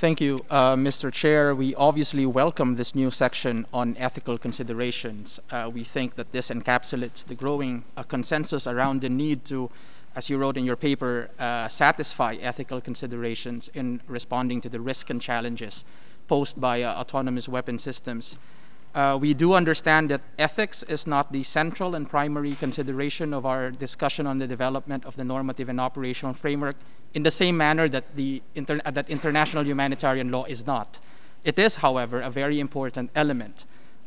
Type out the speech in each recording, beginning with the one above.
Thank you, Mr. Chair. We obviously welcome this new section on ethical considerations. We think that this encapsulates the growing consensus around the need to, as you wrote in your paper, satisfy ethical considerations in responding to the risks and challenges posed by autonomous weapon systems. We do understand that ethics is not the central and primary consideration of our discussion on the development of the normative and operational framework in the same manner that that international humanitarian law is not. It is, however, a very important element.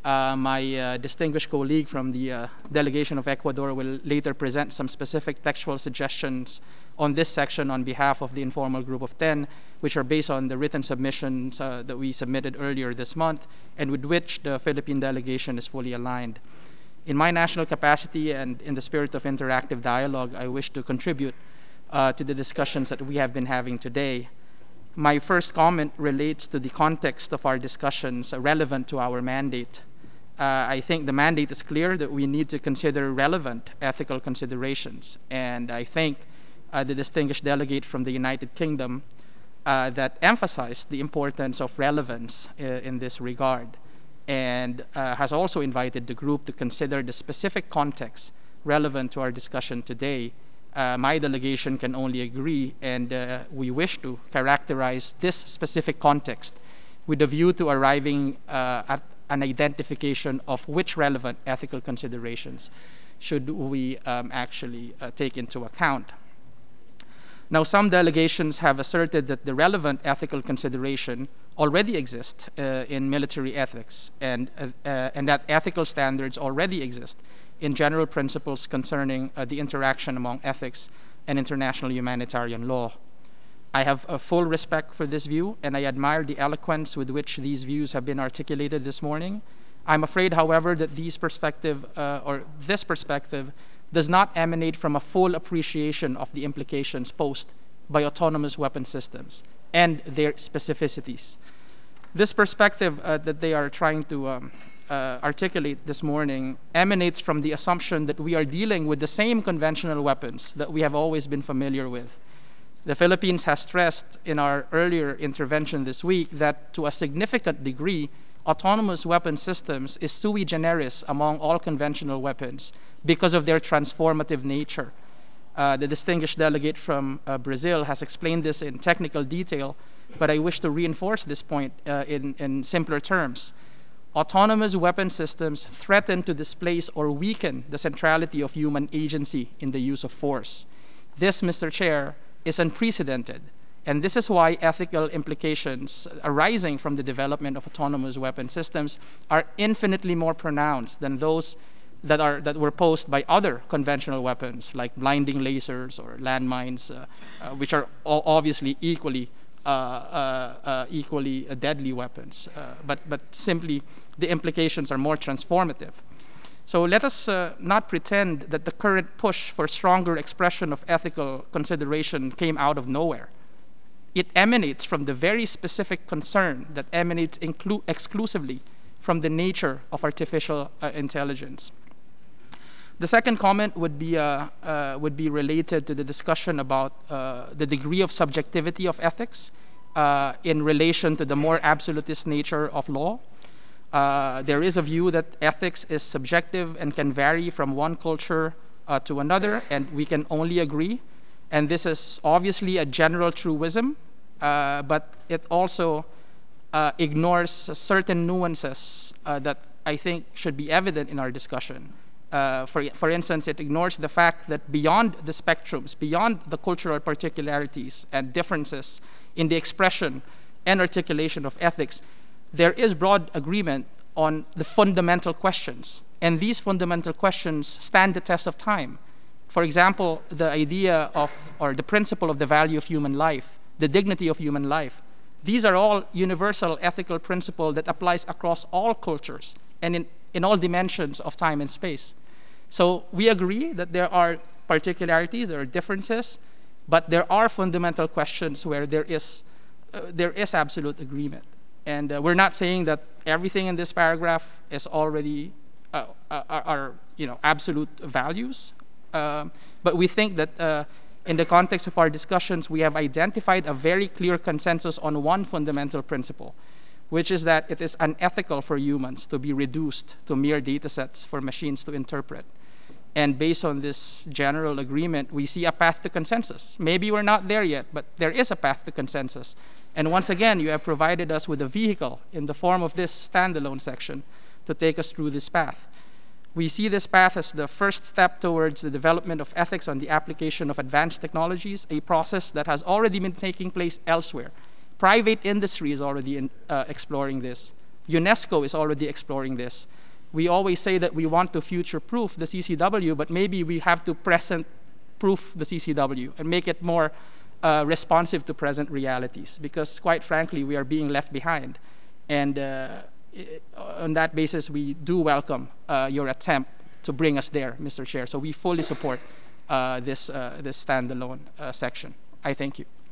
My distinguished colleague from the delegation of Ecuador will later present some specific textual suggestions on this section on behalf of the informal group of 10, which are based on the written submissions that we submitted earlier this month and with which the Philippine delegation is fully aligned. In my national capacity and in the spirit of interactive dialogue, I wish to contribute to the discussions that we have been having today. My first comment relates to the context of our discussions relevant to our mandate. I think the mandate is clear that we need to consider relevant ethical considerations, and I think the distinguished delegate from the United Kingdom that emphasized the importance of relevance in this regard, and has also invited the group to consider the specific context relevant to our discussion today. My delegation can only agree, and we wish to characterize this specific context with a view to arriving at an identification of which relevant ethical considerations should we actually take into account. Now, some delegations have asserted that the relevant ethical consideration already exists in military ethics, and that ethical standards already exist in general principles concerning the interaction among ethics and international humanitarian law. I have a full respect for this view, and I admire the eloquence with which these views have been articulated this morning. I'm afraid, however, that this perspective does not emanate from a full appreciation of the implications posed by autonomous weapon systems and their specificities. This perspective that they are trying to articulate this morning emanates from the assumption that we are dealing with the same conventional weapons that we have always been familiar with. The Philippines has stressed in our earlier intervention this week that to a significant degree, autonomous weapon systems is sui generis among all conventional weapons because of their transformative nature. The distinguished delegate from Brazil has explained this in technical detail, but I wish to reinforce this point in simpler terms. Autonomous weapon systems threaten to displace or weaken the centrality of human agency in the use of force. This, Mr. Chair, is unprecedented, and this is why ethical implications arising from the development of autonomous weapon systems are infinitely more pronounced than those that were posed by other conventional weapons like blinding lasers or landmines, which are obviously equally deadly weapons. But simply, the implications are more transformative. So let us not pretend that the current push for stronger expression of ethical consideration came out of nowhere. It emanates from the very specific concern that emanates exclusively from the nature of artificial intelligence. The second comment would be related to the discussion about the degree of subjectivity of ethics in relation to the more absolutist nature of law. There is a view that ethics is subjective and can vary from one culture to another, and we can only agree. And this is obviously a general truism, but it also ignores certain nuances that I think should be evident in our discussion. For instance, it ignores the fact that beyond the spectrums, beyond the cultural particularities and differences in the expression and articulation of ethics, there is broad agreement on the fundamental questions. And these fundamental questions stand the test of time. For example, the idea of, or the principle of the value of human life, the dignity of human life. These are all universal ethical principles that applies across all cultures and in all dimensions of time and space. So we agree that there are particularities, there are differences, but there are fundamental questions where there is absolute agreement. And we're not saying that everything in this paragraph is already are absolute values, but we think that In the context of our discussions, we have identified a very clear consensus on one fundamental principle, which is that it is unethical for humans to be reduced to mere data sets for machines to interpret. And based on this general agreement, we see a path to consensus. Maybe we're not there yet, but there is a path to consensus. And once again, you have provided us with a vehicle in the form of this standalone section to take us through this path. We see this path as the first step towards the development of ethics on the application of advanced technologies, a process that has already been taking place elsewhere. Private industry is already exploring this. UNESCO is already exploring this. We always say that we want to future-proof the CCW, but maybe we have to present-proof the CCW and make it more responsive to present realities, because quite frankly, we are being left behind. And on that basis, we do welcome your attempt to bring us there, Mr. Chair. So we fully support this standalone section. I thank you.